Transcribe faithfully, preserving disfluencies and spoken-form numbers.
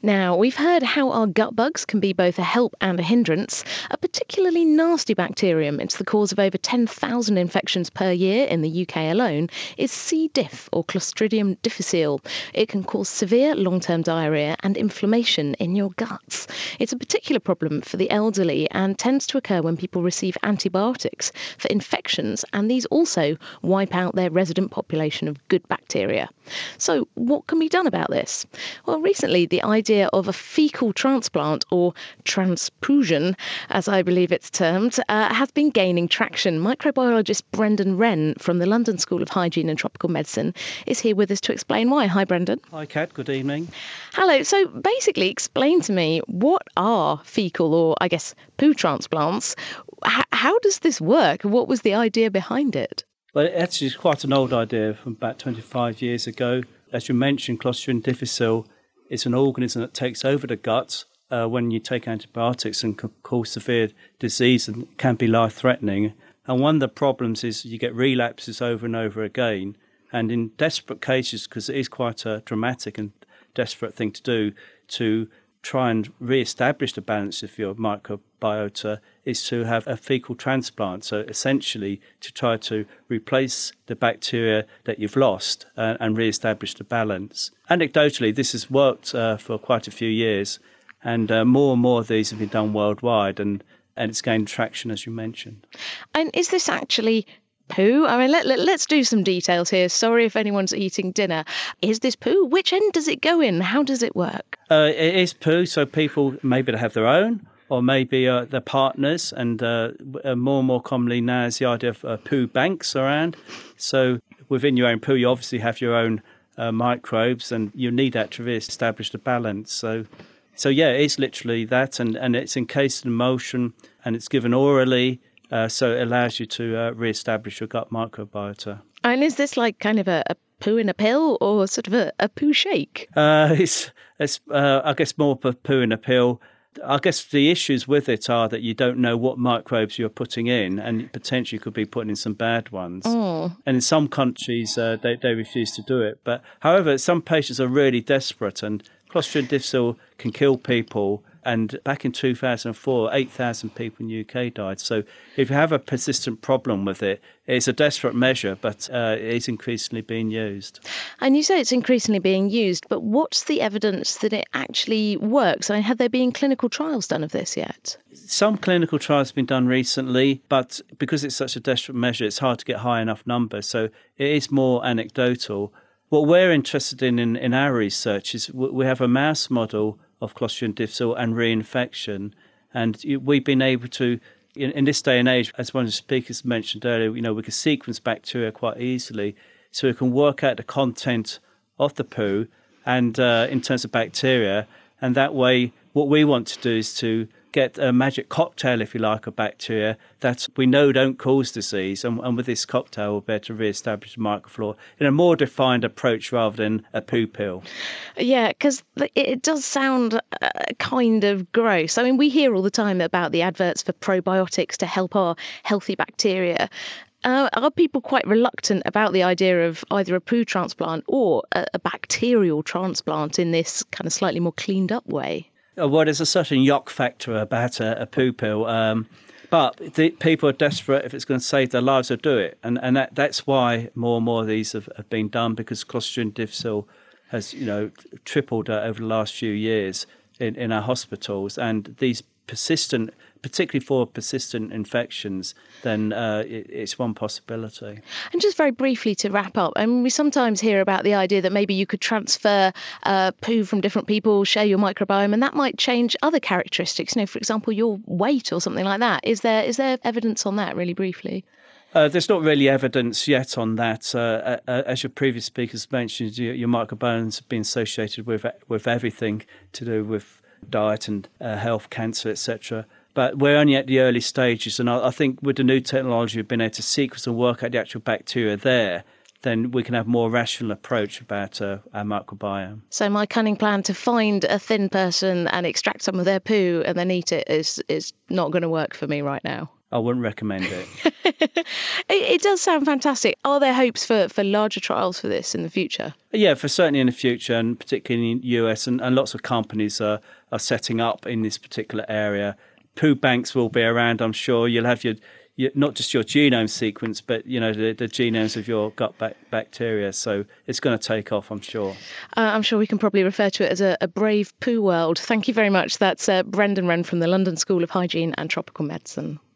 Now, we've heard how our gut bugs can be both a help and a hindrance. A particularly nasty bacterium, it's the cause of over ten thousand infections per year in the U K alone, is C. diff or Clostridium difficile. It can cause severe long-term diarrhoea and inflammation in your guts. It's a particular problem for the elderly and tends to occur when people receive antibiotics for infections, and these also wipe out their resident population of good bacteria. So, what can be done about this? Well, recently the idea of a fecal transplant, or transfusion, as I believe it's termed, uh, has been gaining traction. Microbiologist Brendan Wren from the London School of Hygiene and Tropical Medicine is here with us to explain why. Hi, Brendan. Hi, Kat. Good evening. Hello. So basically, explain to me, what are fecal, or I guess poo transplants? H- how does this work? What was the idea behind it? Well, actually, it's quite an old idea from about twenty-five years ago. As you mentioned, Clostridium difficile is an organism that takes over the gut uh, when you take antibiotics and can cause severe disease and can be life-threatening. And one of the problems is you get relapses over and over again. And in desperate cases, because it is quite a dramatic and desperate thing to do, to try and re-establish the balance of your microbiota, is to have a fecal transplant. So essentially to try to replace the bacteria that you've lost uh, and re-establish the balance. Anecdotally, this has worked uh, for quite a few years, and uh, more and more of these have been done worldwide, and, and it's gained traction, as you mentioned. And is this actually poo? I mean, let, let, let's do some details here. Sorry if anyone's eating dinner. Is this poo? Which end does it go in? How does it work? Uh, it is poo, so people maybe they have their own, or maybe uh, their partners, and uh, more and more commonly now is the idea of uh, poo banks around. So within your own poo, you obviously have your own uh, microbes, and you need that to re-establish the balance. So, so yeah, it's literally that, and, and it's encased in emulsion, and it's given orally, uh, so it allows you to uh, re-establish your gut microbiota. And is this like kind of a, a poo in a pill, or sort of a, a poo shake? Uh, it's, it's uh, I guess, more of a poo in a pill. I guess the issues with it are that you don't know what microbes you're putting in, and potentially could be putting in some bad ones. Oh. And in some countries, uh, they, they refuse to do it. But however, some patients are really desperate, and Clostridium difficile can kill people. And back in two thousand four, eight thousand people in the U K died. So if you have a persistent problem with it, it's a desperate measure, but uh, it is increasingly being used. And you say it's increasingly being used, but what's the evidence that it actually works? I mean, have there been clinical trials done of this yet? Some clinical trials have been done recently, but because it's such a desperate measure, it's hard to get high enough numbers. So it is more anecdotal. What we're interested in in, in our research is we have a mouse model of Clostridium difficile and reinfection. And we've been able to, in, in this day and age, as one of the speakers mentioned earlier, you know, we can sequence bacteria quite easily. So we can work out the content of the poo and uh, in terms of bacteria. And that way, what we want to do is to get a magic cocktail, if you like, of bacteria that we know don't cause disease. And, and with this cocktail, we'll be able to re-establish the microflora in a more defined approach rather than a poo pill. Yeah, because it does sound uh, kind of gross. I mean, we hear all the time about the adverts for probiotics to help our healthy bacteria. Uh, are people quite reluctant about the idea of either a poo transplant or a, a bacterial transplant in this kind of slightly more cleaned up way? Well, there's a certain yuck factor about a, a poo pill, um, but the, people are desperate. If it's going to save their lives, they'll do it. And and that, that's why more and more of these have, have been done, because Clostridium difficile has, you know, tripled uh, over the last few years in, in our hospitals. And these persistent, particularly for persistent infections, then uh, it, it's one possibility. And just very briefly to wrap up, I mean, we sometimes hear about the idea that maybe you could transfer uh, poo from different people, share your microbiome, and that might change other characteristics, you know, for example, your weight or something like that. Is there is there evidence on that, really briefly? Uh, there's not really evidence yet on that. Uh, uh, as your previous speakers mentioned, your, your microbiomes have been associated with with everything to do with diet and uh, health, cancer, et cetera. But we're only at the early stages, and I, I think with the new technology, we've been able to sequence and work out the actual bacteria there. Then we can have a more rational approach about uh, our microbiome. So my cunning plan to find a thin person and extract some of their poo and then eat it is is not going to work for me right now. I wouldn't recommend it. it, it does sound fantastic. Are there hopes for, for larger trials for this in the future? Yeah, for certainly in the future, and particularly in the U S, and, and lots of companies are, are setting up in this particular area. Poo banks will be around, I'm sure. You'll have your, your not just your genome sequence, but you know the, the genomes of your gut bac- bacteria. So it's going to take off, I'm sure. Uh, I'm sure we can probably refer to it as a, a brave poo world. Thank you very much. That's uh, Brendan Wren from the London School of Hygiene and Tropical Medicine.